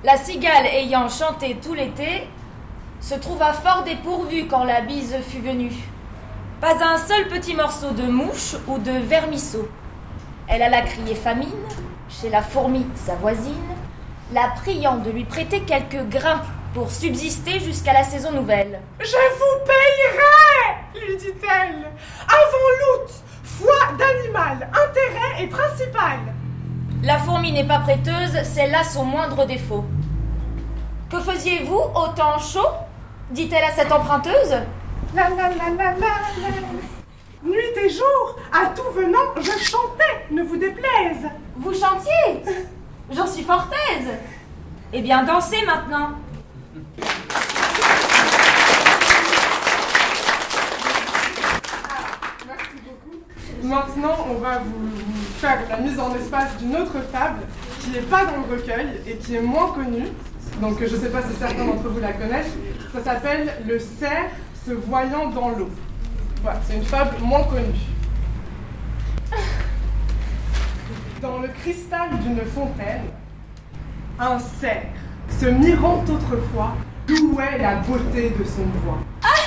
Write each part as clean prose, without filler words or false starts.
La cigale ayant chanté tout l'été, se trouva fort dépourvue quand la bise fut venue. Pas un seul petit morceau de mouche ou de vermisseau. Elle alla crier famine chez la fourmi, sa voisine, la priant de lui prêter quelques grains pour subsister jusqu'à la saison nouvelle. « Je vous payerai, lui dit-elle, avant l'août, foi d'animal, intérêt et principal. » La fourmi n'est pas prêteuse, c'est là son moindre défaut. « Que faisiez-vous au temps chaud ?» dit-elle à cette emprunteuse. « La la la la la la. Nuit et jour, à tout venant, je chantais, ne vous déplaise. »« Vous chantiez ? J'en suis fort aise. Eh bien, dansez maintenant. » Merci beaucoup. Maintenant, on va vous faire la mise en espace d'une autre fable qui n'est pas dans le recueil et qui est moins connue. Donc, je ne sais pas si certains d'entre vous la connaissent. Ça s'appelle « Le cerf se voyant dans l'eau ». Voilà, c'est une fable moins connue. Dans le cristal d'une fontaine, un cerf, se mirant autrefois, louait la beauté de son bois.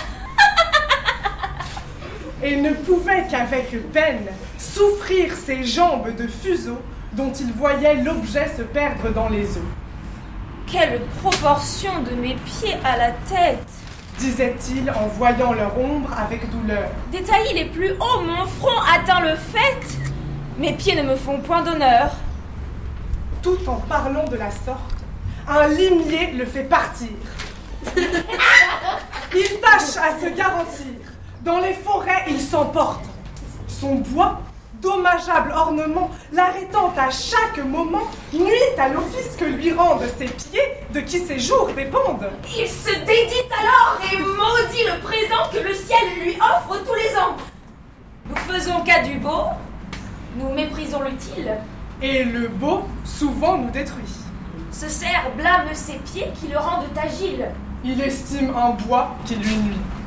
Et ne pouvait qu'avec peine souffrir ses jambes de fuseau dont il voyait l'objet se perdre dans les eaux. Quelle proportion de mes pieds à la tête, disait-il en voyant leur ombre avec douleur. Des taillis les plus hauts, mon front atteint le faîte. Mes pieds ne me font point d'honneur. Tout en parlant de la sorte, un limier le fait partir. Il tâche à se garantir. Dans les forêts, il s'emporte. Son bois, dommageable ornement, l'arrêtant à chaque moment, nuit à l'office que lui rendent ses pieds, de qui ses jours dépendent. Il se dédie alors et maudit le présent que le ciel lui offre tous les ans. Nous faisons cas du beau, nous méprisons l'utile. Et le beau, souvent, nous détruit. Ce cerf blâme ses pieds qui le rendent agile. Il estime un bois qui lui nuit.